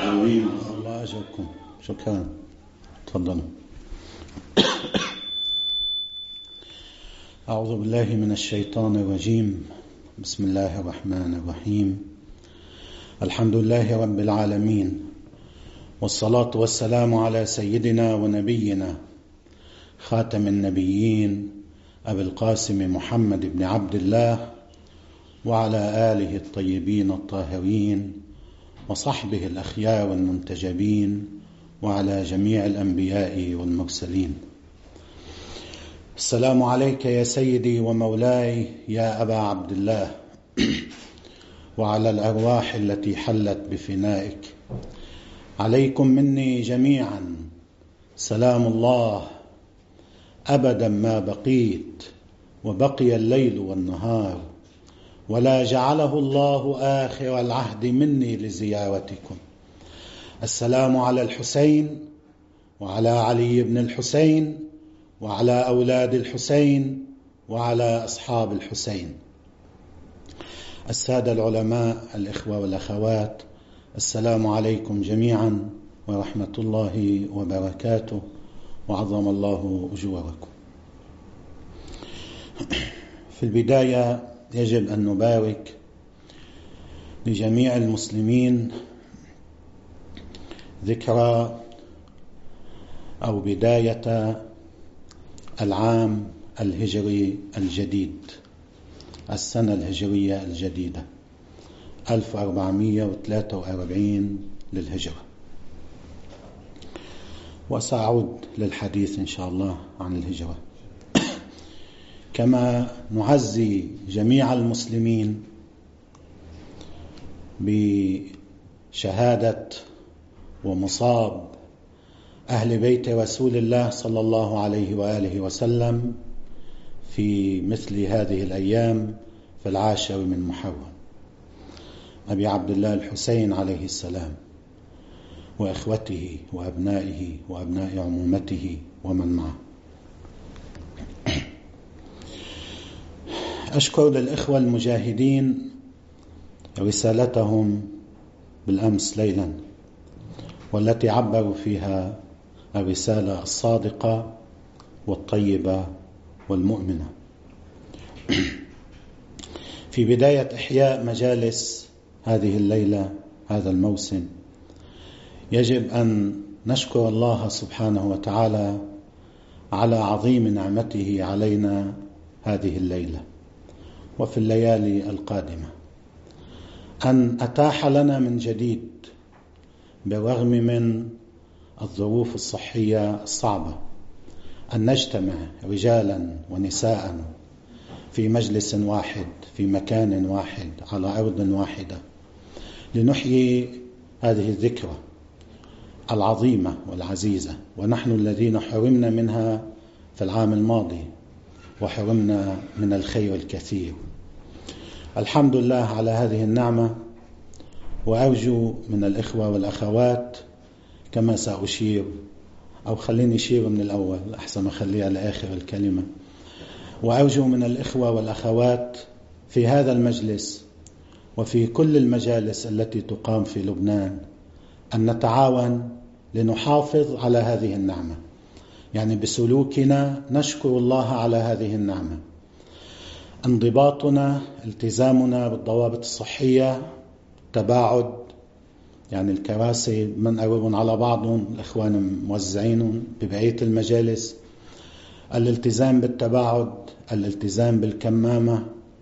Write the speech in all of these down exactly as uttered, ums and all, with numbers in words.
آمين. الله أجركم. شكرا. تفضلوا. أعوذ بالله من الشيطان الرجيم. بسم الله الرحمن الرحيم. الحمد لله رب العالمين، والصلاة والسلام على سيدنا ونبينا خاتم النبيين أبي القاسم محمد بن عبد الله، وعلى آله الطيبين الطاهرين، وصحبه الأخيار المنتجبين، وعلى جميع الأنبياء والمرسلين. السلام عليك يا سيدي ومولاي يا أبا عبد الله، وعلى الأرواح التي حلت بفنائك. عليكم مني جميعا سلام الله أبدا ما بقيت، وبقي الليل والنهار، ولا جعله الله آخر العهد مني لزيارتكم. السلام على الحسين، وعلى علي بن الحسين، وعلى أولاد الحسين، وعلى أصحاب الحسين. السادة العلماء، الإخوة والأخوات، السلام عليكم جميعا ورحمة الله وبركاته، وعظم الله أجوركم. في البداية يجب أن نبارك لجميع المسلمين ذكرى أو بداية العام الهجري الجديد، السنة الهجرية الجديدة ألف وأربعمائة وثلاثة وأربعين للهجرة. وسأعود للحديث إن شاء الله عن الهجرة، كما نعزي جميع المسلمين بشهادة ومصاب أهل بيت رسول الله صلى الله عليه وآله وسلم في مثل هذه الأيام في العاشر من محرم، أبي عبد الله الحسين عليه السلام، وإخوته وأبنائه وأبناء عمومته ومن معه. أشكر للإخوة المجاهدين رسالتهم بالأمس ليلا، والتي عبروا فيها الرسالة الصادقة والطيبة والمؤمنة. في بداية إحياء مجالس هذه الليلة، هذا الموسم، يجب أن نشكر الله سبحانه وتعالى على عظيم نعمته علينا هذه الليلة وفي الليالي القادمة، أن أتاح لنا من جديد بالرغم من الظروف الصحية الصعبة أن نجتمع رجالا ونساء في مجلس واحد في مكان واحد على أرض واحدة لنحيي هذه الذكرى العظيمة والعزيزة، ونحن الذين حرمنا منها في العام الماضي وحرمنا من الخير الكثير. الحمد لله على هذه النعمة. وأرجو من الإخوة والأخوات كما سأشير، أو خليني أشير من الأول أحسن ما أخليها لآخر الكلمة، وأرجو من الإخوة والأخوات في هذا المجلس وفي كل المجالس التي تقام في لبنان أن نتعاون لنحافظ على هذه النعمة، يعني بسلوكنا نشكر الله على هذه النعمة، انضباطنا، التزامنا بالضوابط الصحية، تباعد، يعني الكراسي من قربهم على بعضهم، الإخوان موزعينهم ببقية المجالس، الالتزام بالتباعد، الالتزام بالكمامة.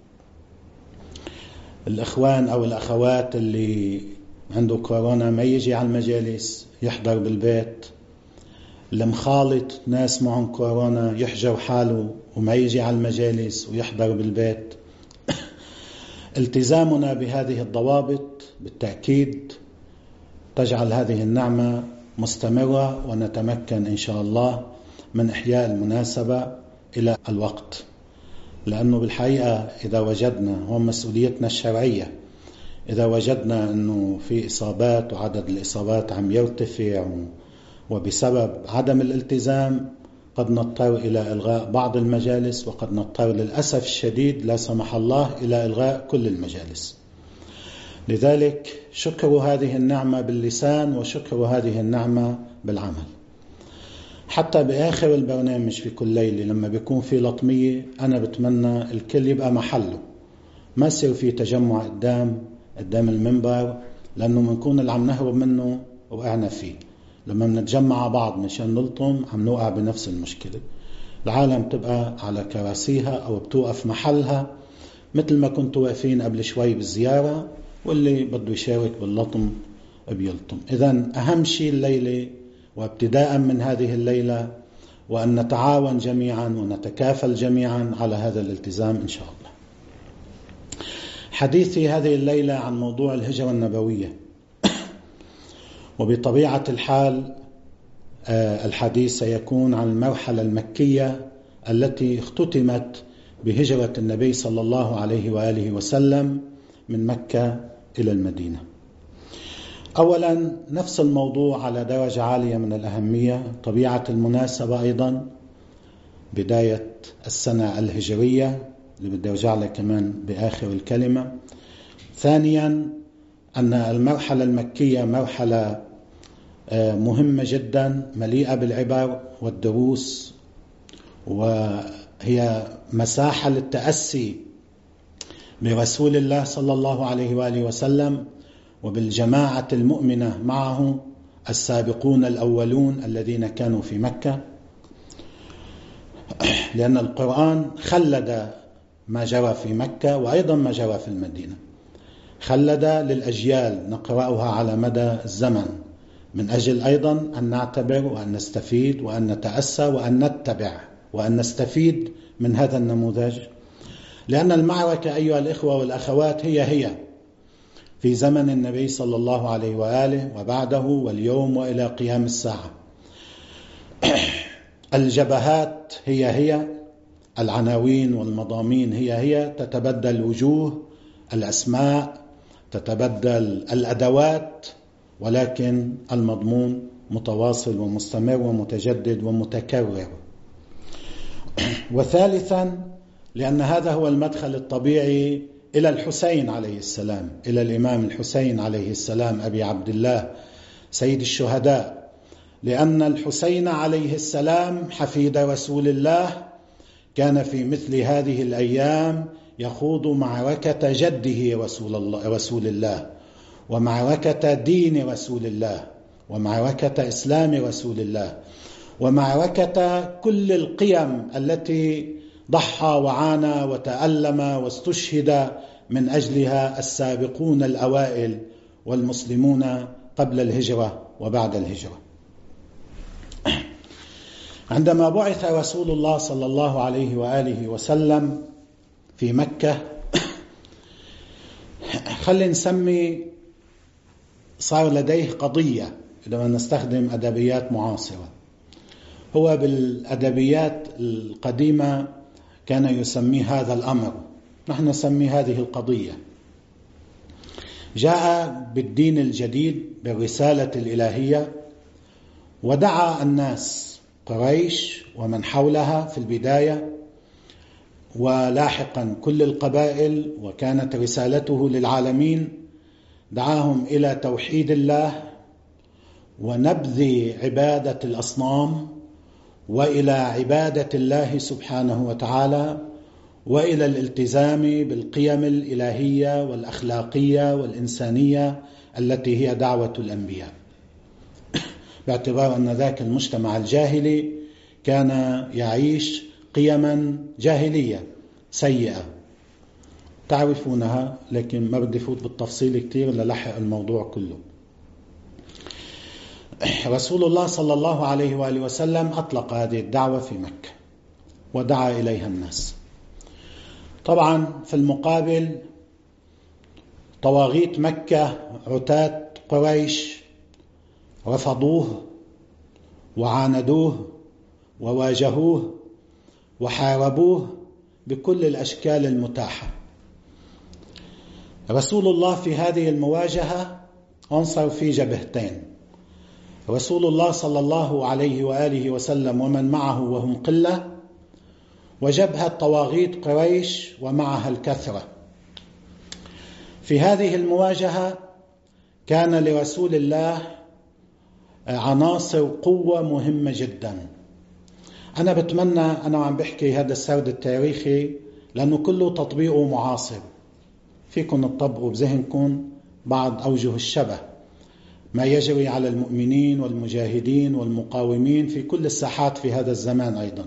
الإخوان أو الأخوات اللي عنده كورونا ما يجي على المجالس، يحضر بالبيت. اللي مخالط ناس معهم كورونا يحجر حاله وما يجي على المجالس ويحضر بالبيت. التزامنا بهذه الضوابط بالتأكيد تجعل هذه النعمة مستمرة، ونتمكن إن شاء الله من إحياء المناسبة إلى الوقت. لأنه بالحقيقة إذا وجدنا، هو مسؤوليتنا الشرعية، إذا وجدنا أنه في إصابات وعدد الإصابات عم يرتفع وبسبب عدم الالتزام قد نضطر إلى إلغاء بعض المجالس، وقد نضطر للأسف الشديد لا سمح الله إلى إلغاء كل المجالس. لذلك شكر هذه النعمة باللسان وشكر هذه النعمة بالعمل. حتى بآخر البرنامج في كل ليلة لما بيكون في لطمية أنا بتمنى الكل يبقى محله، ما يصير في تجمع قدام قدام المنبر، لأنه منكون اللي عم نهرب منه وقعنا فيه. لما بنتجمع بعض مشان نلطم عم نوقع بنفس المشكلة. العالم تبقى على كراسيها أو بتوقف محلها مثل ما كنتوا واقفين قبل شوي بالزيارة، واللي بده يشارك باللطم بيلطم. إذن أهم شيء الليلة وابتداء من هذه الليلة وأن نتعاون جميعا ونتكافل جميعا على هذا الالتزام إن شاء الله. حديثي هذه الليلة عن موضوع الهجرة النبوية، وبطبيعة الحال الحديث سيكون عن المرحلة المكية التي اختتمت بهجرة النبي صلى الله عليه وآله وسلم من مكة إلى المدينة. أولا نفس الموضوع على درجة عالية من الأهمية، طبيعة المناسبة أيضا بداية السنة الهجرية اللي بدي أرجع لها كمان بآخر الكلمة. ثانيا أن المرحلة المكية مرحلة مهمة جدا مليئة بالعبر والدروس، وهي مساحة للتأسي برسول الله صلى الله عليه وآله وسلم وبالجماعة المؤمنة معه السابقون الأولون الذين كانوا في مكة، لأن القرآن خلد ما جرى في مكة وأيضا ما جرى في المدينة، خلد للأجيال نقرأها على مدى الزمن من أجل أيضا أن نعتبر وأن نستفيد وأن نتأسى وأن نتبع وأن نستفيد من هذا النموذج. لأن المعركة أيها الإخوة والأخوات هي هي في زمن النبي صلى الله عليه وآله وبعده واليوم وإلى قيام الساعة. الجبهات هي هي، العناوين والمضامين هي هي، تتبدل الوجوه، الأسماء تتبدل، الأدوات، ولكن المضمون متواصل ومستمر ومتجدد ومتكرر. وثالثا لأن هذا هو المدخل الطبيعي إلى الحسين عليه السلام، إلى الإمام الحسين عليه السلام أبي عبد الله سيد الشهداء، لأن الحسين عليه السلام حفيد رسول الله كان في مثل هذه الأيام يخوض معركة جده رسول الله, رسول الله ومعركة دين رسول الله ومعركة إسلام رسول الله ومعركة كل القيم التي ضحى وعانى وتألم واستشهد من أجلها السابقون الأوائل والمسلمون قبل الهجرة وبعد الهجرة. عندما بعث رسول الله صلى الله عليه وآله وسلم في مكة، خلينا نسمي صار لديه قضية إذا نستخدم أدبيات معاصرة. هو بالأدبيات القديمة كان يسمي هذا الأمر، نحن نسمي هذه القضية. جاء بالدين الجديد بالرسالة الإلهية ودعا الناس قريش ومن حولها في البداية ولاحقا كل القبائل، وكانت رسالته للعالمين، دعاهم إلى توحيد الله ونبذ عبادة الأصنام وإلى عبادة الله سبحانه وتعالى وإلى الالتزام بالقيم الإلهية والأخلاقية والإنسانية التي هي دعوة الأنبياء، باعتبار أن ذاك المجتمع الجاهلي كان يعيش قيما جاهلية سيئة تعرفونها، لكن ما بدي فوت بالتفصيل كتير للحق الموضوع كله. رسول الله صلى الله عليه وآله وسلم أطلق هذه الدعوة في مكة ودعا إليها الناس. طبعا في المقابل طواغيت مكة عتاة قريش رفضوه وعاندوه وواجهوه وحاربوه بكل الأشكال المتاحة. رسول الله في هذه المواجهة أنصر في جبهتين، رسول الله صلى الله عليه وآله وسلم ومن معه وهم قلة، وجبهة طواغيت قريش ومعها الكثرة. في هذه المواجهة كان لرسول الله عناصر قوة مهمة جدا. أنا بتمنى أنا وعم بحكي هذا السرد التاريخي لأنه كله تطبيقه معاصر، فيكم تطبقوا بذهنكم بعض أوجه الشبه ما يجري على المؤمنين والمجاهدين والمقاومين في كل الساحات في هذا الزمان. أيضا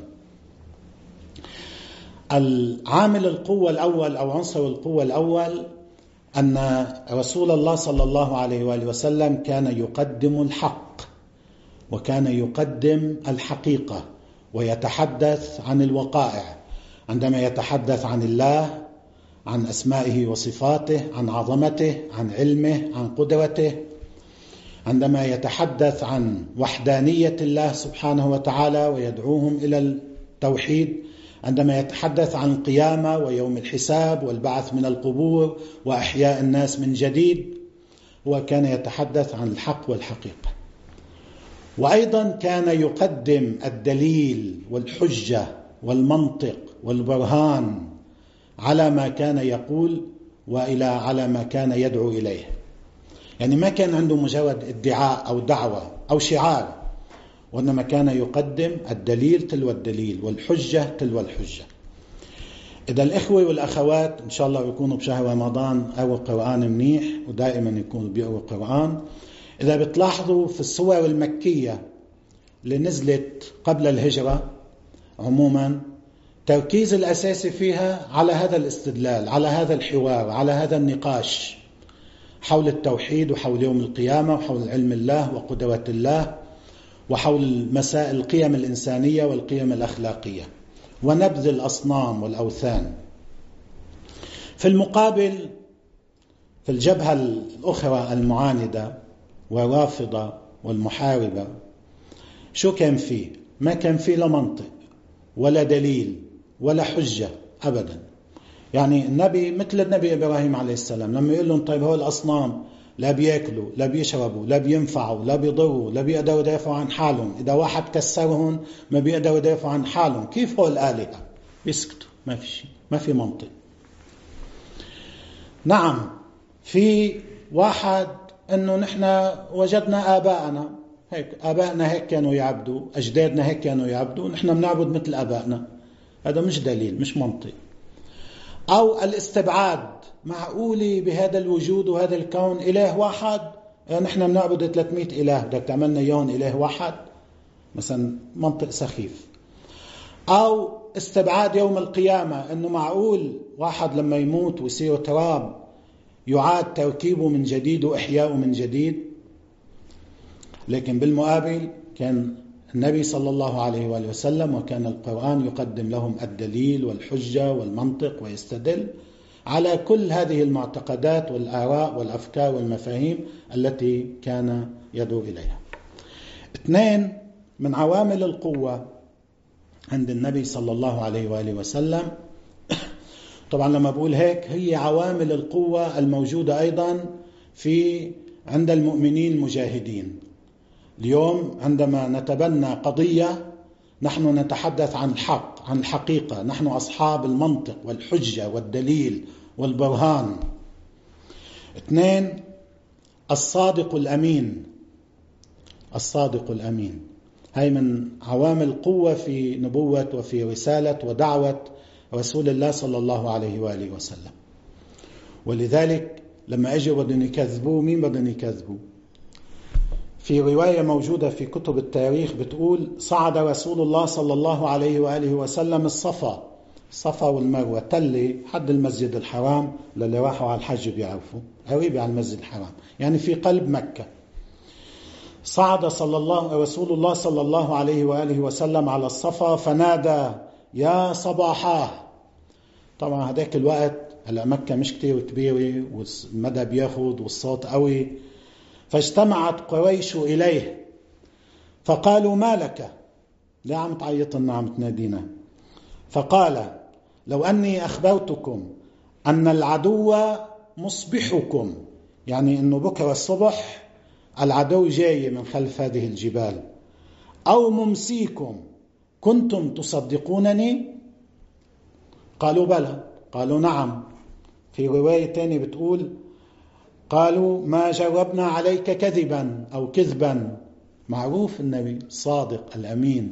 العامل القوة الأول أو عنصر القوة الأول أن رسول الله صلى الله عليه وآله وسلم كان يقدم الحق وكان يقدم الحقيقة ويتحدث عن الوقائع، عندما يتحدث عن الله، عن أسمائه وصفاته، عن عظمته، عن علمه، عن قدرته، عندما يتحدث عن وحدانية الله سبحانه وتعالى ويدعوهم إلى التوحيد، عندما يتحدث عن القيامة ويوم الحساب والبعث من القبور وأحياء الناس من جديد، هو كان يتحدث عن الحق والحقيقة. وأيضا كان يقدم الدليل والحجة والمنطق والبرهان على ما كان يقول وإلى على ما كان يدعو إليه. يعني ما كان عنده مجرد ادعاء أو دعوة أو شعار، وإنما كان يقدم الدليل تلو الدليل والحجة تلو الحجة. إذا الإخوة والأخوات إن شاء الله يكونوا بشهر رمضان قرأوا قرآن منيح، ودائما يكونوا بيقرأوا قرآن. إذا بتلاحظوا في السور المكية اللي نزلت قبل الهجرة عموما، تركيز الأساسي فيها على هذا الاستدلال، على هذا الحوار، على هذا النقاش حول التوحيد وحول يوم القيامة وحول علم الله وقدرة الله وحول مسائل القيم الإنسانية والقيم الأخلاقية ونبذ الأصنام والأوثان. في المقابل في الجبهة الأخرى المعاندة والرافضة والمحاربة شو كان فيه؟ ما كان فيه لا منطق ولا دليل ولا حجة أبدا. يعني النبي مثل النبي إبراهيم عليه السلام لما يقول لهم طيب هو الأصنام لا بيأكلوا لا بيشربوا لا بينفعوا لا بيضروا لا بيقدروا يدافعوا عن حالهم، إذا واحد كسرهم ما بيقدروا يدافعوا عن حالهم، كيف هو الآلهة؟ بيسكتوا، ما في شيء، ما في منطق. نعم في واحد أنه نحن وجدنا آباءنا هيك، آباءنا هيك كانوا يعبدوا، أجدادنا هيك كانوا يعبدوا، نحن بنعبد مثل آباءنا. هذا مش دليل، مش منطق. أو الاستبعاد، معقولة بهذا الوجود وهذا الكون إله واحد؟ يعني نحن بنعبد ثلاثمئة إله، بدك تعملنا يون إله واحد مثلا؟ منطق سخيف. أو استبعاد يوم القيامة، أنه معقول واحد لما يموت ويصير تراب يعاد تركيبه من جديد وإحياؤه من جديد. لكن بالمقابل كان النبي صلى الله عليه وآله وسلم وكان القرآن يقدم لهم الدليل والحجة والمنطق ويستدل على كل هذه المعتقدات والآراء والأفكار والمفاهيم التي كان يدعو إليها. اثنين من عوامل القوة عند النبي صلى الله عليه وآله وسلم، طبعا لما بقول هيك هي عوامل القوة الموجودة أيضا في عند المؤمنين المجاهدين. اليوم عندما نتبنى قضية نحن نتحدث عن الحق، عن الحقيقة، نحن أصحاب المنطق والحجة والدليل والبرهان. اثنين الصادق الأمين. الصادق الأمين هاي من عوامل قوة في نبوة وفي رسالة ودعوة رسول الله صلى الله عليه وآله وسلم. ولذلك لما أجوا بدهم يكذبوا، مين بدهم يكذبوا؟ في رواية موجودة في كتب التاريخ بتقول صعد رسول الله صلى الله عليه وآله وسلم الصفا، الصفا والمروة تلي حد المسجد الحرام، للي راحوا على الحج بيعرفوا قريبة على المسجد الحرام، يعني في قلب مكة. صعد صلى الله رسول الله صلى الله عليه وآله وسلم على الصفا فنادى يا صباحاه. طبعا هذاك الوقت هلا مكة مش كتير كبيرة والمدى بياخد والصوت قوي، فاجتمعت قريش إليه فقالوا ما لك؟ لا عم تعيطنا عم تنادينا. فقال لو أني أخبرتكم أن العدو مصبحكم، يعني أنه بكرة الصبح العدو جاي من خلف هذه الجبال، أو ممسيكم، كنتم تصدقونني؟ قالوا بلى. قالوا نعم. في رواية تانية بتقول قالوا ما جربنا عليك كذبا أو كذبا، معروف النبي صادق الأمين.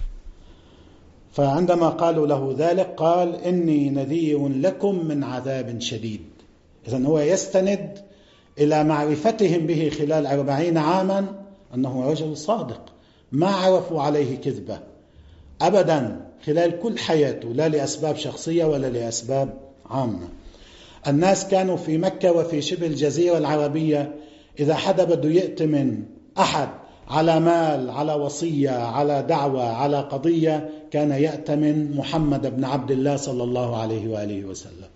فعندما قالوا له ذلك قال إني نذير لكم من عذاب شديد. إذن هو يستند إلى معرفتهم به خلال أربعين عاما أنه رجل صادق، ما عرفوا عليه كذبة أبدا خلال كل حياته، لا لأسباب شخصية ولا لأسباب عامة. الناس كانوا في مكة وفي شبه الجزيرة العربية إذا حدا بده يأتمن أحد على مال، على وصية، على دعوة، على قضية، كان يأتمن محمد بن عبد الله صلى الله عليه وآله وسلم.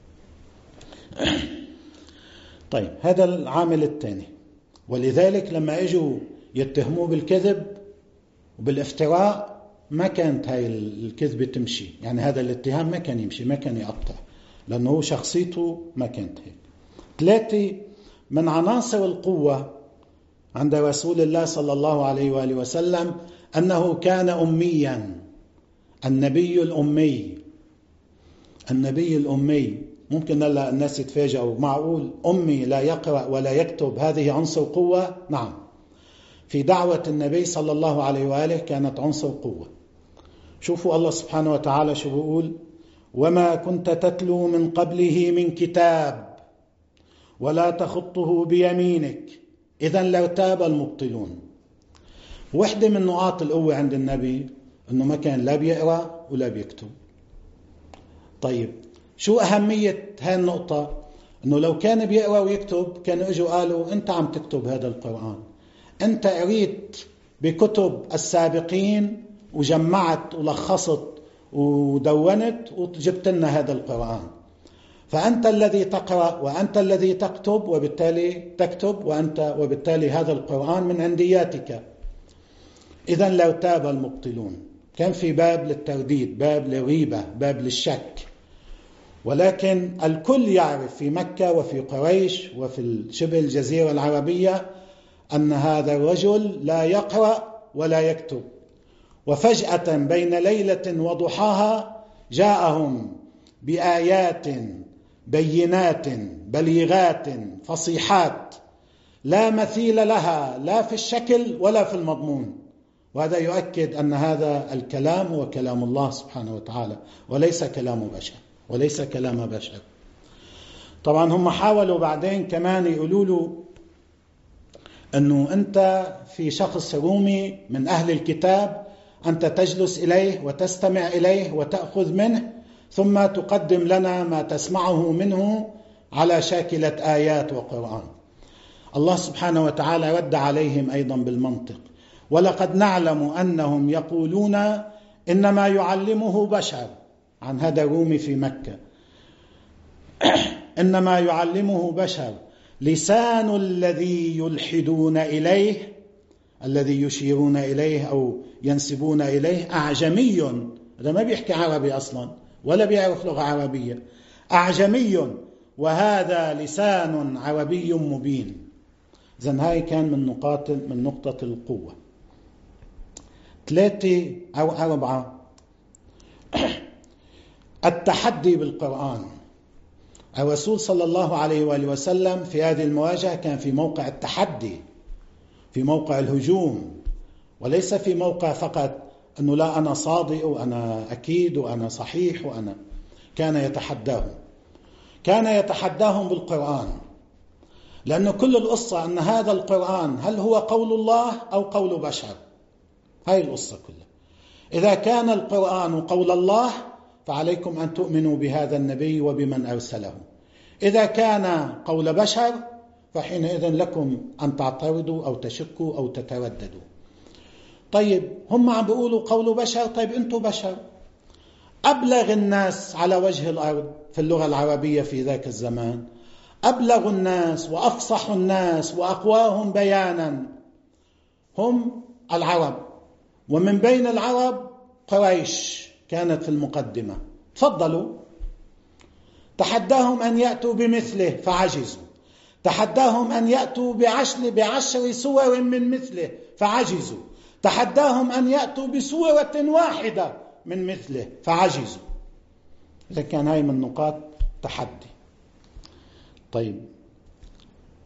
طيب هذا العامل الثاني. ولذلك لما اجوا يتهموه بالكذب وبالافتراء ما كانت هاي الكذبة تمشي، يعني هذا الاتهام ما كان يمشي، ما كان يقطع، لأنه شخصيته ما كانت هيك. ثلاثة من عناصر القوة عند رسول الله صلى الله عليه وآله وسلم أنه كان أميا، النبي الأمي. النبي الأمي ممكن لا الناس يتفاجئوا، معقول أمي لا يقرأ ولا يكتب هذه عنصر قوة؟ نعم، في دعوة النبي صلى الله عليه وآله كانت عنصر قوة. شوفوا الله سبحانه وتعالى شو بيقول: وما كنت تتلو من قبله من كتاب ولا تخطه بيمينك إذن لارتاب المبطلون. واحدة من نقاط القوة عند النبي أنه ما كان لا بيقرأ ولا بيكتب. طيب شو أهمية هاي النقطة؟ أنه لو كان بيقرأ ويكتب كانوا اجوا قالوا أنت عم تكتب هذا القرآن، أنت قريت بكتب السابقين وجمعت ولخصت ودونت وجبت لنا هذا القرآن، فأنت الذي تقرأ وأنت الذي تكتب، وبالتالي تكتب وأنت وبالتالي هذا القرآن من عندياتك. إذن لو تاب المبطلون، كان في باب للترديد، باب للريبة، باب للشك. ولكن الكل يعرف في مكة وفي قريش وفي شبه الجزيرة العربية أن هذا الرجل لا يقرأ ولا يكتب. وفجأة بين ليلة وضحاها جاءهم بآيات بينات بليغات فصيحات لا مثيل لها لا في الشكل ولا في المضمون. وهذا يؤكد أن هذا الكلام هو كلام الله سبحانه وتعالى وليس كلام بشر، وليس كلام بشر. طبعا هم حاولوا بعدين كمان يقولوا له أنه أنت في شخص رومي من أهل الكتاب، أنت تجلس إليه وتستمع إليه وتأخذ منه ثم تقدم لنا ما تسمعه منه على شاكلة آيات وقرآن. الله سبحانه وتعالى رد عليهم أيضا بالمنطق: ولقد نعلم أنهم يقولون إنما يعلمه بشر، عن هذا الرومي في مكة، إنما يعلمه بشر، لسان الذي يلحدون إليه، الذي يشيرون إليه أو ينسبون إليه، أعجمي. هذا ما بيحكي عربي أصلا ولا بيعرف لغة عربية، أعجمي وهذا لسان عربي مبين. إذن هاي كان من نقاط من نقطة القوة. ثلاثة أو أربعة، التحدي بالقرآن. الرسول صلى الله عليه وآله وسلم في هذه المواجهة كان في موقع التحدي، في موقع الهجوم، وليس في موقع فقط أنه لا أنا صادق وأنا أكيد وأنا صحيح وأنا. كان يتحداهم، كان يتحداهم بالقرآن، لأن كل القصة أن هذا القرآن هل هو قول الله أو قول بشر؟ هاي القصة كلها. إذا كان القرآن قول الله فعليكم أن تؤمنوا بهذا النبي وبمن أرسله. إذا كان قول بشر فحينئذ لكم أن تعترضوا أو تشكوا أو تترددوا. طيب هم عم بيقولوا قول بشر، طيب أنتم بشر. أبلغ الناس على وجه الأرض في اللغة العربية في ذاك الزمان، أبلغ الناس وأفصح الناس وأقواهم بيانا هم العرب، ومن بين العرب قريش كانت في المقدمة. تفضلوا، تحداهم أن يأتوا بمثله فعجزوا، تحداهم أن يأتوا بعشر, بعشر سور من مثله فعجزوا، تحداهم أن يأتوا بسورة واحدة من مثله فعجزوا. إذا كان هاي من نقاط تحدي. طيب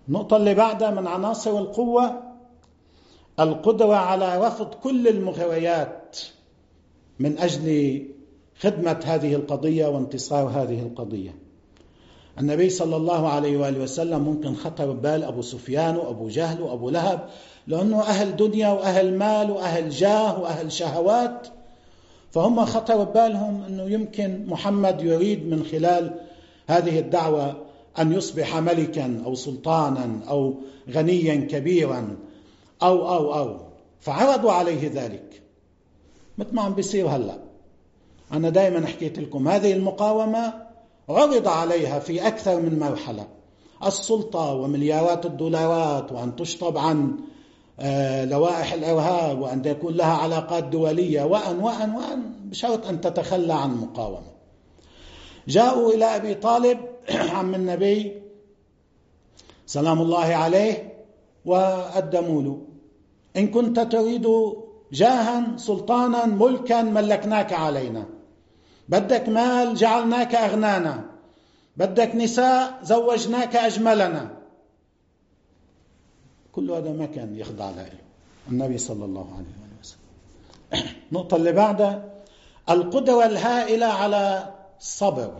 النقطة اللي بعدها من عناصر القوة القدرة على رفض كل المغريات من أجل خدمة هذه القضية وانتصار هذه القضية. النبي صلى الله عليه وآله وسلم ممكن خطر ببال أبو سفيان وأبو جهل وأبو لهب، لأنه أهل دنيا وأهل مال وأهل جاه وأهل شهوات، فهم خطر ببالهم أنه يمكن محمد يريد من خلال هذه الدعوة أن يصبح ملكا أو سلطانا أو غنيا كبيرا أو أو أو فعرضوا عليه ذلك، مثل ما عم بيصير هلأ. أنا دائما حكيت لكم هذه المقاومة عرض عليها في أكثر من مرحلة، السلطة ومليارات الدولارات، وأن تشطب عن لوائح الإرهاب، وأن يكون لها علاقات دولية، وأن وأن وأن بشرط أن تتخلى عن مقاومة. جاءوا إلى أبي طالب عم النبي سلام الله عليه وقدموا له: إن كنت تريد جاها سلطانا ملكا ملكناك علينا، بدك مال جعلناك أغنانا، بدك نساء زوجناك أجملنا. كل هذا ما كان يخضع له النبي صلى الله عليه وسلم. النقطة اللي بعدها القدرة الهائلة على الصبر،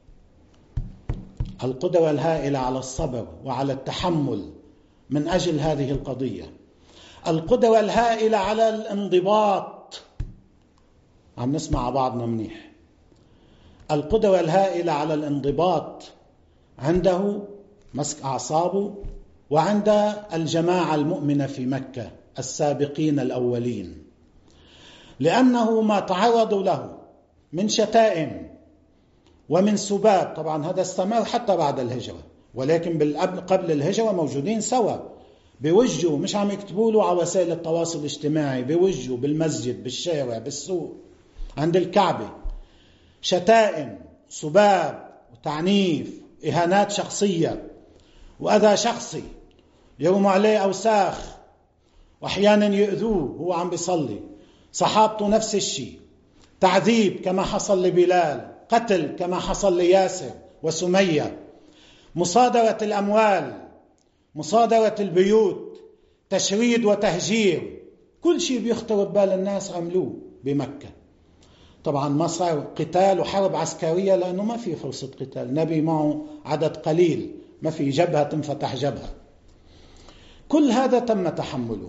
القدرة الهائلة على الصبر وعلى التحمل من أجل هذه القضية، القدرة الهائلة على الانضباط. عم نسمع بعضنا منيح. القدرة الهائلة على الانضباط عنده مسك أعصابه، وعند الجماعة المؤمنة في مكة السابقين الأولين، لأنه ما تعرضوا له من شتائم ومن سباب. طبعا هذا استمر حتى بعد الهجرة، ولكن قبل الهجرة موجودين سوا، بوجهوا، مش عم يكتبوا له على وسائل التواصل الاجتماعي، بوجهوا بالمسجد بالشارع بالسوق عند الكعبة، شتائم سباب وتعنيف، إهانات شخصية وأذى شخصي، يرموا عليه أوساخ، وأحيانا يؤذوه هو عم بيصلي، صحابته نفس الشيء، تعذيب كما حصل لبلال، قتل كما حصل لياسر وسمية، مصادرة الأموال، مصادرة البيوت، تشريد وتهجير، كل شيء بيخطر ببال الناس عملوه بمكة. طبعا ما صار قتال وحرب عسكرية لأنه ما في فرصة قتال، النبي معه عدد قليل، ما في جبهة تنفتح جبهة. كل هذا تم تحمله.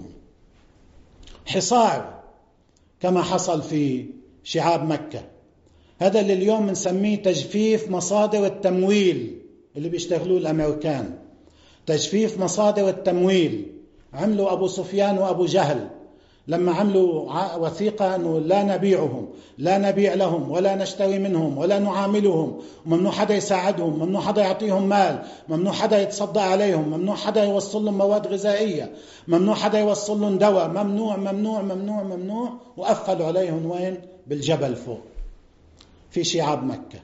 حصار كما حصل في شعاب مكة، هذا اللي اليوم نسميه تجفيف مصادر التمويل اللي بيشتغلوه الأمريكان، تجفيف مصادر التمويل. عملوا أبو سفيان وأبو جهل لما عملوا وثيقة أنه لا نبيعهم، لا نبيع لهم، ولا نشتري منهم، ولا نعاملهم، ممنوع حدا يساعدهم، ممنوع حدا يعطيهم مال، ممنوع حدا يتصدق عليهم، ممنوع حدا يوصل لهم مواد غذائية، ممنوع حدا يوصل لهم دواء، ممنوع ممنوع ممنوع ممنوع، وقفلوا عليهم وين؟ بالجبل فوق في شعاب مكة.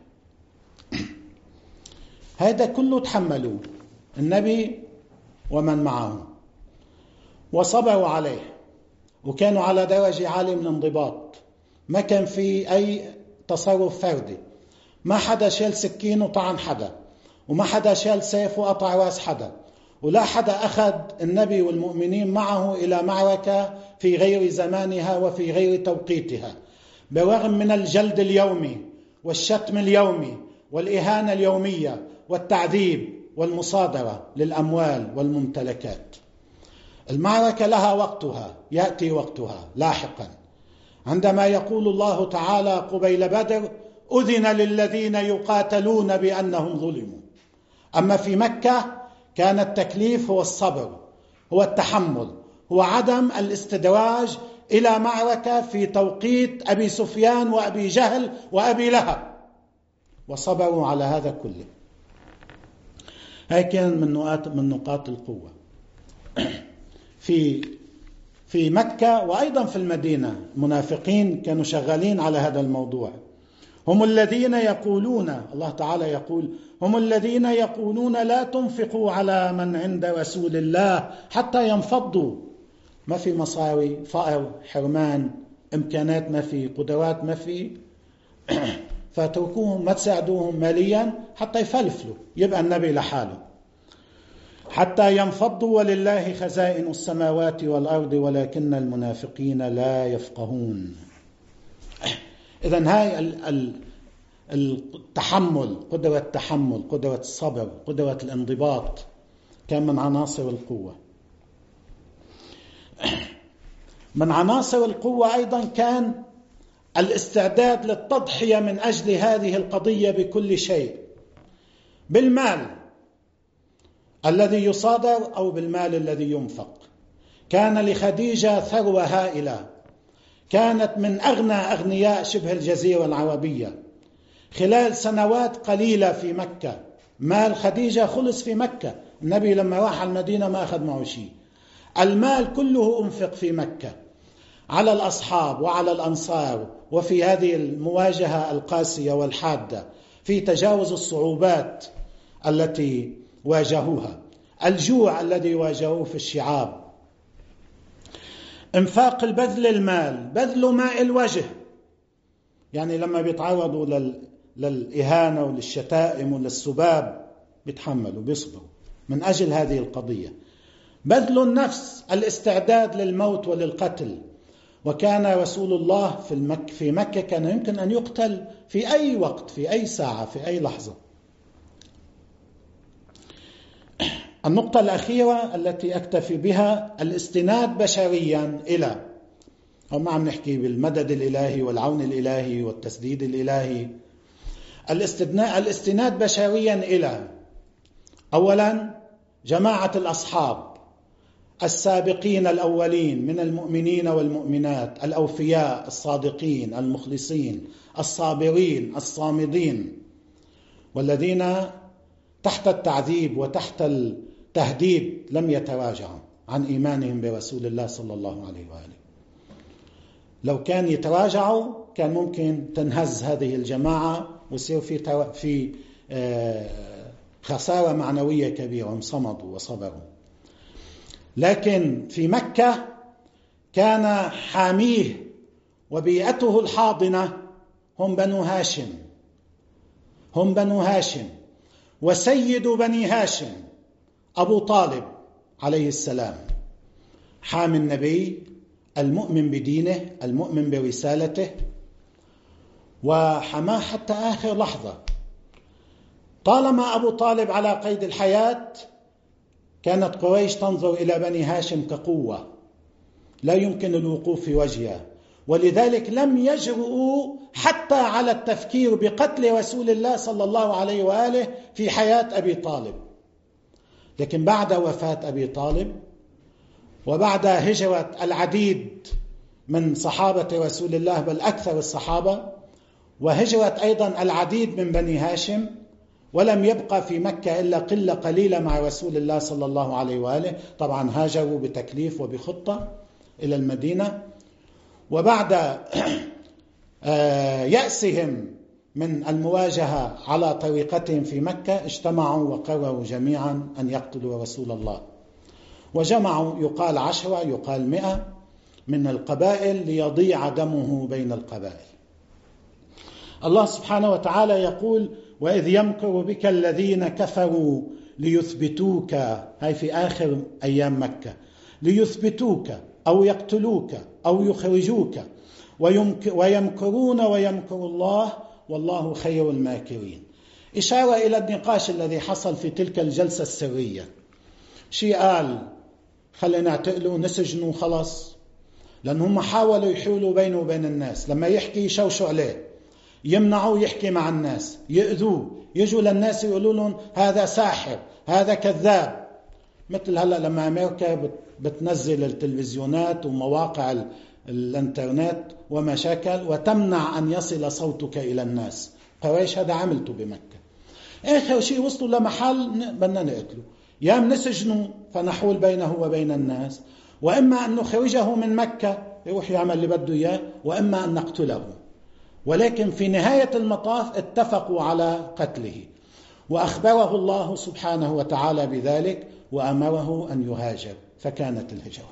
هذا كله تحملوه النبي ومن معه وصبروا عليه، وكانوا على درجة عالية من الانضباط، ما كان في أي تصرف فردي، ما حدا شال سكين وطعن حدا، وما حدا شال سيف وقطع راس حدا، ولا حدا أخذ النبي والمؤمنين معه إلى معركة في غير زمانها وفي غير توقيتها، برغم من الجلد اليومي والشتم اليومي والإهانة اليومية والتعذيب والمصادرة للأموال والممتلكات. المعركة لها وقتها، يأتي وقتها لاحقا، عندما يقول الله تعالى قبيل بدر: أذن للذين يقاتلون بأنهم ظلموا. أما في مكة كان التكليف هو الصبر، هو التحمل، هو عدم الاستدراج إلى معركة في توقيت أبي سفيان وأبي جهل وأبي لهب، وصبروا على هذا كله. هاي كان من نقاط من نقاط القوة في في مكة وأيضا في المدينة. المنافقين كانوا شغالين على هذا الموضوع. هم الذين يقولون، الله تعالى يقول: هم الذين يقولون لا تنفقوا على من عند رسول الله حتى ينفضوا. ما في مصاري، فقر، حرمان، إمكانات ما في، قدرات ما في، فاتركوهم، ما تساعدوهم ماليا حتى يفلفلوا، يبقى النبي لحاله. حتى ينفضوا ولله خزائن السماوات والأرض ولكن المنافقين لا يفقهون. إذن هاي التحمل، قدرة التحمل، قدرة الصبر، قدرة الانضباط كان من عناصر القوة. من عناصر القوة أيضا كان الاستعداد للتضحية من أجل هذه القضية بكل شيء، بالمال الذي يصادر أو بالمال الذي ينفق. كان لخديجة ثروة هائلة، كانت من أغنى أغنياء شبه الجزيرة العربية. خلال سنوات قليلة في مكة مال خديجة خلص في مكة. النبي لما راح المدينة ما أخذ معه شيء، المال كله أنفق في مكة على الأصحاب وعلى الأنصار، وفي هذه المواجهة القاسية والحادة في تجاوز الصعوبات التي واجهوها، الجوع الذي واجهوه في الشعاب، انفاق البذل المال، بذل ماء الوجه. يعني لما بيتعرضوا لل... للإهانة وللشتائم وللسباب بيتحملوا بيصبروا من أجل هذه القضية. بذل النفس، الاستعداد للموت وللقتل. وكان رسول الله في, المك... في مكة كان يمكن أن يقتل في أي وقت، في أي ساعة، في أي لحظة. النقطة الأخيرة التي أكتفي بها الاستناد بشريا إلى، هم عم نحكي بالمدد الإلهي والعون الإلهي والتسديد الإلهي. الاستناد بشريا إلى أولا جماعة الأصحاب السابقين الأولين من المؤمنين والمؤمنات الأوفياء الصادقين المخلصين الصابرين الصامدين، والذين تحت التعذيب وتحت التهديد لم يتراجعوا عن إيمانهم برسول الله صلى الله عليه وآله. لو كان يتراجعوا كان ممكن تنهز هذه الجماعة ويصير في في خسارة معنوية كبيرة. هم صمدوا وصبروا. لكن في مكة كان حاميه وبيئته الحاضنة هم بنو هاشم، هم بنو هاشم، وسيد بني هاشم أبو طالب عليه السلام، حامي النبي، المؤمن بدينه، المؤمن برسالته، وحماه حتى آخر لحظة. طالما أبو طالب على قيد الحياة كانت قريش تنظر إلى بني هاشم كقوة لا يمكن الوقوف في وجهها، ولذلك لم يجرؤوا حتى على التفكير بقتل رسول الله صلى الله عليه وآله في حياة أبي طالب. لكن بعد وفاة أبي طالب وبعد هجرة العديد من صحابة رسول الله، بل أكثر الصحابة، وهجرة أيضا العديد من بني هاشم، ولم يبقى في مكة إلا قلة قليلة مع رسول الله صلى الله عليه وآله. طبعا هاجروا بتكليف وبخطة إلى المدينة. وبعد يأسهم من المواجهة على طريقتهم في مكة اجتمعوا وقرروا جميعا أن يقتلوا رسول الله، وجمعوا يقال عشرة يقال مئة من القبائل ليضيع دمه بين القبائل. الله سبحانه وتعالى يقول: وإذ يمكر بك الذين كفروا ليثبتوك، هاي في آخر أيام مكة، ليثبتوك أو يقتلوك أو يخرجوك، ويمكرون ويمكر الله والله خير الماكرين. إشارة إلى النقاش الذي حصل في تلك الجلسة السرية. شيء قال خلينا نعتقله نسجنه خلاص، لأنهم حاولوا يحولوا بينه وبين الناس. لما يحكي يشوشوا عليه، يمنعوا يحكي مع الناس، يؤذوه، يجوا للناس يقولوا لهم هذا ساحر، هذا كذاب. مثل هلأ لما أمريكا بتنزل التلفزيونات ومواقع الانترنت ومشاكل وتمنع أن يصل صوتك إلى الناس. قريش هذا عملته بمكة. آخر شيء وصلوا لمحل بدنا نقتله، يا نسجنه فنحول بينه وبين الناس، وإما أن نخرجه من مكة يروح يعمل اللي بده إياه، وإما أن نقتله. ولكن في نهاية المطاف اتفقوا على قتله، وأخبره الله سبحانه وتعالى بذلك وأمره أن يهاجر، فكانت الهجرة.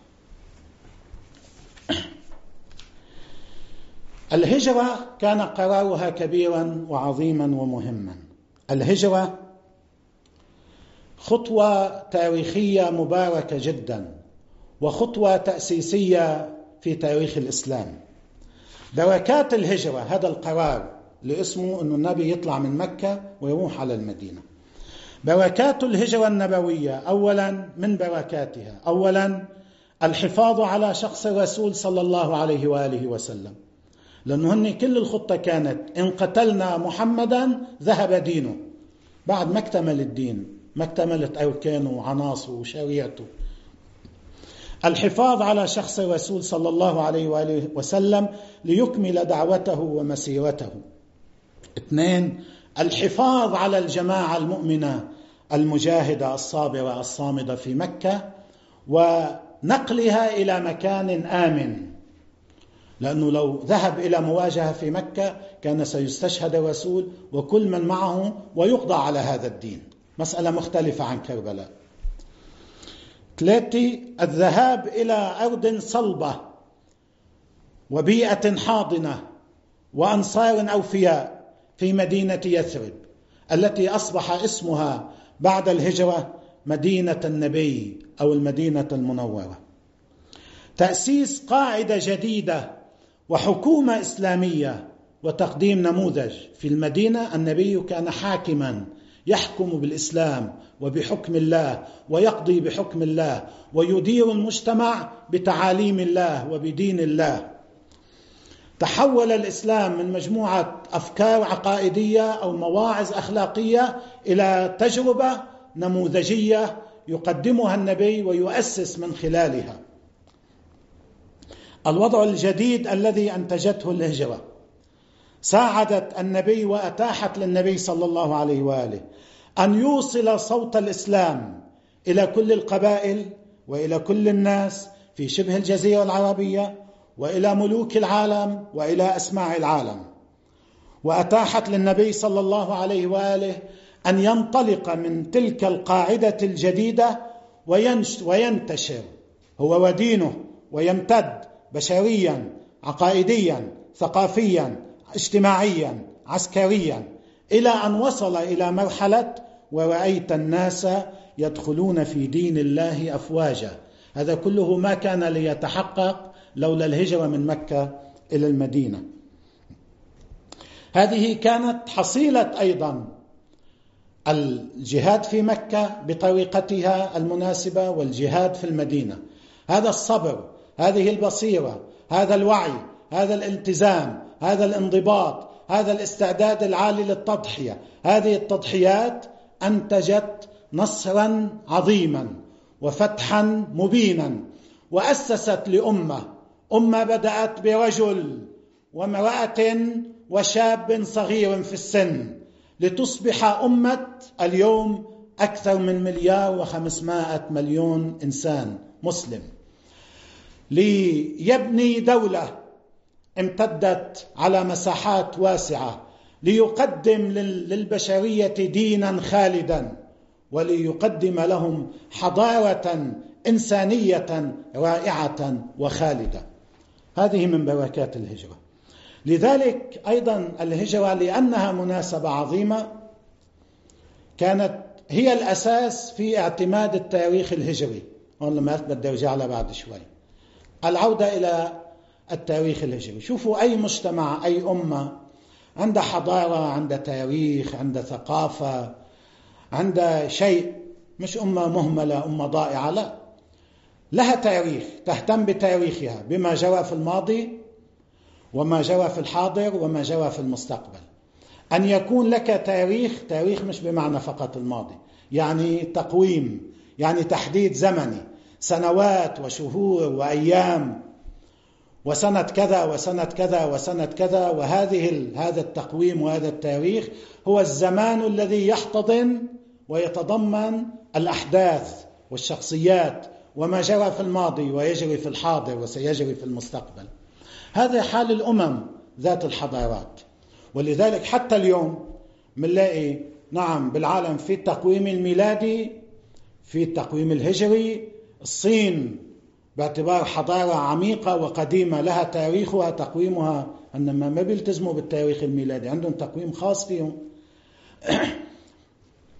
الهجرة كان قرارها كبيرا وعظيما ومهما. الهجرة خطوة تاريخية مباركة جدا، وخطوة تأسيسية في تاريخ الإسلام. بركات الهجرة، هذا القرار اللي اسمه أن النبي يطلع من مكة ويروح على المدينة. بركات الهجرة النبوية، أولا من بركاتها أولا الحفاظ على شخص الرسول صلى الله عليه وآله وسلم، لأنه هن كل الخطة كانت إن قتلنا محمدا ذهب دينه، بعد ما اكتمل الدين، ما اكتملت أركانه وعناصره وشريعته. الحفاظ على شخص الرسول صلى الله عليه وآله وسلم ليكمل دعوته ومسيرته. اثنين، الحفاظ على الجماعة المؤمنة المجاهدة الصابرة الصامدة في مكة ونقلها إلى مكان آمن، لأنه لو ذهب إلى مواجهة في مكة كان سيستشهد الرسول وكل من معه ويقضى على هذا الدين، مسألة مختلفة عن كربلاء. ثلاثة، الذهاب إلى أرض صلبة وبيئة حاضنة وأنصار أوفياء في مدينة يثرب التي أصبح اسمها بعد الهجرة مدينة النبي أو المدينة المنورة. تأسيس قاعدة جديدة وحكومة إسلامية وتقديم نموذج. في المدينة النبي كان حاكما يحكم بالإسلام وبحكم الله ويقضي بحكم الله ويدير المجتمع بتعاليم الله وبدين الله. تحول الإسلام من مجموعة أفكار عقائدية أو مواعظ أخلاقية إلى تجربة نموذجية يقدمها النبي ويؤسس من خلالها. الوضع الجديد الذي أنتجته الهجرة ساعدت النبي وأتاحت للنبي صلى الله عليه وآله أن يوصل صوت الإسلام إلى كل القبائل وإلى كل الناس في شبه الجزيرة العربية وإلى ملوك العالم وإلى أسماع العالم. وأتاحت للنبي صلى الله عليه وآله أن ينطلق من تلك القاعدة الجديدة وينتشر هو ودينه ويمتد بشريا عقائديا ثقافيا اجتماعيا عسكريا إلى أن وصل إلى مرحلة ورأيت الناس يدخلون في دين الله أفواجا. هذا كله ما كان ليتحقق لولا الهجرة من مكة إلى المدينة. هذه كانت حصيلة أيضا الجهاد في مكة بطريقتها المناسبة والجهاد في المدينة. هذا الصبر، هذه البصيرة، هذا الوعي، هذا الالتزام، هذا الانضباط، هذا الاستعداد العالي للتضحية، هذه التضحيات أنتجت نصرا عظيما وفتحا مبينا، وأسست لأمة أمة بدأت برجل وامرأة وشاب صغير في السن لتصبح أمة اليوم أكثر من مليار وخمسمائة مليون إنسان مسلم، ليبني دولة امتدت على مساحات واسعة، ليقدم للبشرية دينا خالدا، وليقدم لهم حضارة إنسانية رائعة وخالدة. هذه من بركات الهجرة. لذلك أيضا الهجرة لأنها مناسبة عظيمة كانت هي الأساس في اعتماد التاريخ الهجري. والله ما بدي أرجع لها بعد شوي. العودة إلى التاريخ الهجري. شوفوا أي مجتمع، أي أمة عندها حضارة، عندها تاريخ، عندها ثقافة، عندها شيء، مش أمة مهملة، أمة ضائعة، لا، لها تاريخ، تهتم بتاريخها بما جرى في الماضي وما جرى في الحاضر وما جرى في المستقبل. أن يكون لك تاريخ، تاريخ مش بمعنى فقط الماضي، يعني تقويم، يعني تحديد زمني، سنوات وشهور وأيام وسنة كذا وسنة كذا وسنة كذا. وهذه هذا التقويم وهذا التاريخ هو الزمان الذي يحتضن ويتضمن الأحداث والشخصيات وما جرى في الماضي ويجري في الحاضر وسيجري في المستقبل. هذا حال الأمم ذات الحضارات. ولذلك حتى اليوم منلاقي نعم بالعالم في التقويم الميلادي، في التقويم الهجري، الصين باعتبار حضارة عميقة وقديمة لها تاريخها تقويمها، إنما ما بيلتزموا بالتاريخ الميلادي، عندهم تقويم خاص فيهم.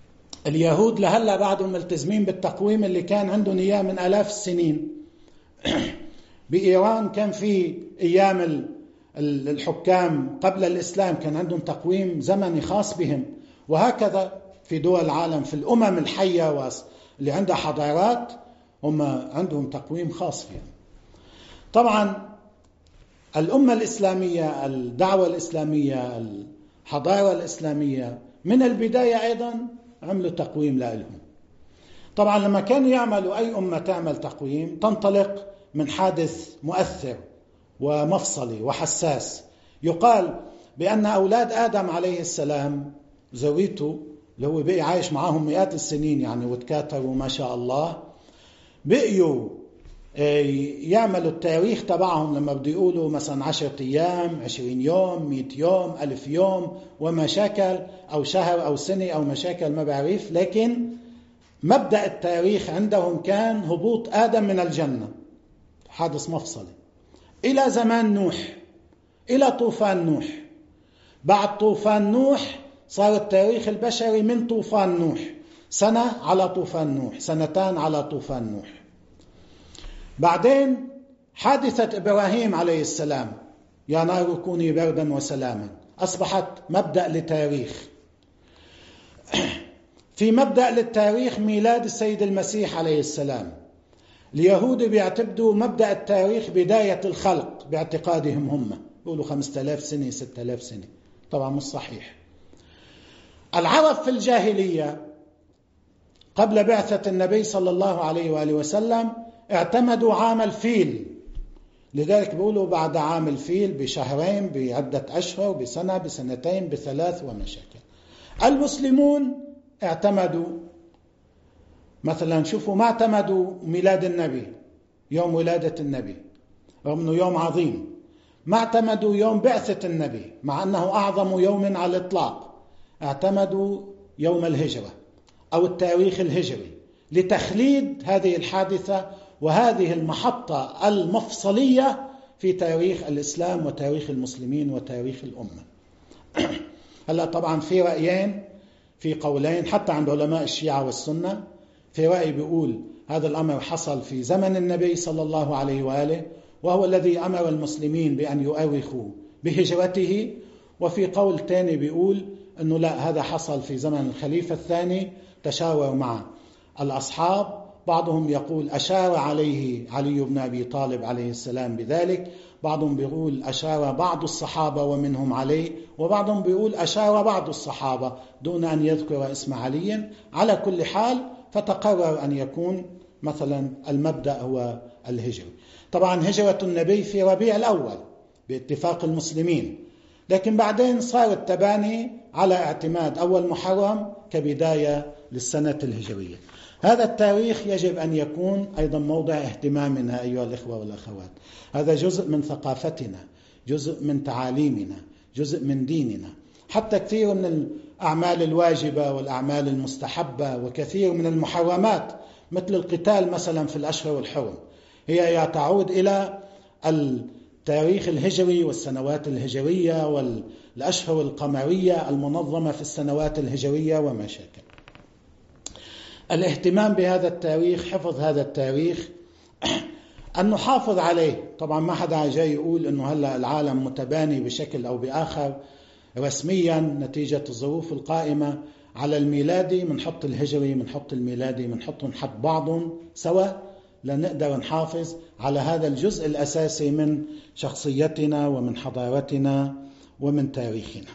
اليهود لهلا بعدهم ملتزمين بالتقويم اللي كان عندهم إياه من آلاف السنين. بإيران كان في أيام الحكام قبل الإسلام كان عندهم تقويم زمني خاص بهم، وهكذا في دول العالم في الأمم الحية اللي عندها حضارات هم عندهم تقويم خاص فيهم. طبعا الأمة الإسلامية، الدعوة الإسلامية، الحضارة الإسلامية من البداية أيضا عملوا تقويم لهم. طبعا لما كانوا يعملوا أي أمة تعمل تقويم تنطلق من حادث مؤثر ومفصلي وحساس. يقال بأن أولاد آدم عليه السلام ذريته اللي هو بقي عايش معهم مئات السنين يعني وتكاثروا ما شاء الله، بقيوا يعملوا التاريخ تبعهم لما بدي يقولوا مثلا عشرة أيام، عشرين يوم، مئة يوم، ألف يوم ومشاكل، أو شهر أو سنة أو مشاكل ما بعرف. لكن مبدأ التاريخ عندهم كان هبوط آدم من الجنة، حادث مفصلي، إلى زمان نوح، إلى طوفان نوح. بعد طوفان نوح صار التاريخ البشري من طوفان نوح، سنة على طوفان نوح، سنتان على طوفان نوح. بعدين حادثة إبراهيم عليه السلام، يا نار كوني بردا وسلاما، أصبحت مبدأ لتاريخ. في مبدأ للتاريخ ميلاد السيد المسيح عليه السلام. اليهود بيعتبروا مبدأ التاريخ بداية الخلق باعتقادهم هم، يقولوا خمسة آلاف سنة ستة آلاف سنة، طبعا مش صحيح. العرب في الجاهلية قبل بعثة النبي صلى الله عليه وآله وسلم اعتمدوا عام الفيل، لذلك بيقولوا بعد عام الفيل بشهرين، بعدة أشهر، بسنة، بسنتين، بثلاث ومشاكل. المسلمون اعتمدوا مثلا، شوفوا ما اعتمدوا ميلاد النبي يوم ولادة النبي رغم أنه يوم عظيم، ما اعتمدوا يوم بعثة النبي مع أنه أعظم يوم على الإطلاق، اعتمدوا يوم الهجرة أو التاريخ الهجري لتخليد هذه الحادثة وهذه المحطة المفصلية في تاريخ الإسلام وتاريخ المسلمين وتاريخ الأمة. هلا طبعا في رأيين، في قولين حتى عند علماء الشيعة والسنة. في رأي بيقول هذا الأمر حصل في زمن النبي صلى الله عليه وآله، وهو الذي أمر المسلمين بأن يؤرخوا بهجرته. وفي قول تاني بيقول أنه لا، هذا حصل في زمن الخليفة الثاني، تشاور مع الأصحاب. بعضهم يقول أشار عليه علي بن أبي طالب عليه السلام بذلك، بعضهم بيقول أشار بعض الصحابة ومنهم علي، وبعضهم بيقول أشار بعض الصحابة دون أن يذكر اسم علي. على كل حال فتقرر أن يكون مثلا المبدأ هو الهجرة. طبعا هجرة النبي في ربيع الأول باتفاق المسلمين، لكن بعدين صار التباني على اعتماد أول محرم كبداية للسنة الهجرية. هذا التاريخ يجب أن يكون أيضا موضع اهتمامنا أيها الإخوة والأخوات. هذا جزء من ثقافتنا، جزء من تعاليمنا، جزء من ديننا. حتى كثير من الأعمال الواجبة والأعمال المستحبة وكثير من المحرمات مثل القتال مثلا في الأشهر الحرم هي تعود إلى التاريخ الهجري والسنوات الهجرية والأشهر القمرية المنظمة في السنوات الهجرية وما شاكل. الاهتمام بهذا التاريخ، حفظ هذا التاريخ، أن نحافظ عليه. طبعا ما حدا جاي يقول أنه هلأ العالم متباني بشكل أو بآخر رسميا نتيجة الظروف القائمة على الميلادي، منحط الهجري منحط الميلادي منحطهم حد بعضهم سوا لنقدر نحافظ على هذا الجزء الأساسي من شخصيتنا ومن حضارتنا ومن تاريخنا.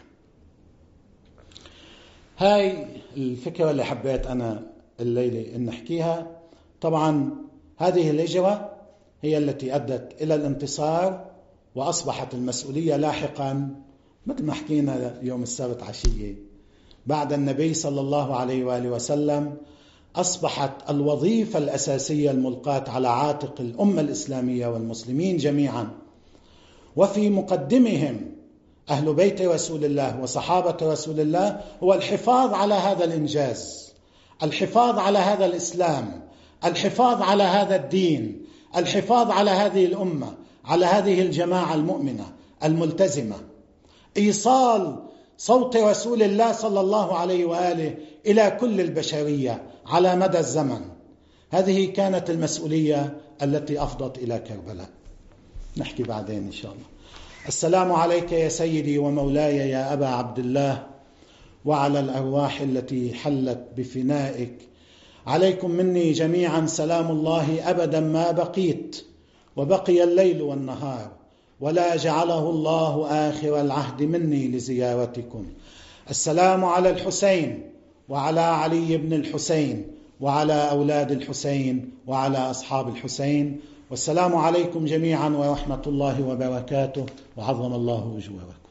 هاي الفكرة اللي حبيت أنا الليلة أن نحكيها. طبعا هذه الهجرة هي التي أدت إلى الانتصار، وأصبحت المسؤولية لاحقا مثل ما حكينا يوم السبت عشية بعد النبي صلى الله عليه وآله وسلم، أصبحت الوظيفة الأساسية الملقاة على عاتق الأمة الإسلامية والمسلمين جميعا، وفي مقدمهم أهل بيت رسول الله وصحابة رسول الله، هو الحفاظ على هذا الإنجاز، الحفاظ على هذا الإسلام، الحفاظ على هذا الدين، الحفاظ على هذه الأمة، على هذه الجماعة المؤمنة الملتزمة، إيصال صوت رسول الله صلى الله عليه وآله إلى كل البشرية على مدى الزمن. هذه كانت المسؤولية التي أفضت إلى كربلاء. نحكي بعدين إن شاء الله. السلام عليك يا سيدي ومولاي يا أبا عبد الله، وعلى الأرواح التي حلت بفنائك. عليكم مني جميعا سلام الله أبدا ما بقيت، وبقي الليل والنهار، ولا جعله الله آخر العهد مني لزيارتكم. السلام على الحسين وعلى علي بن الحسين وعلى أولاد الحسين وعلى أصحاب الحسين، والسلام عليكم جميعا ورحمة الله وبركاته، وعظم الله أجوركم.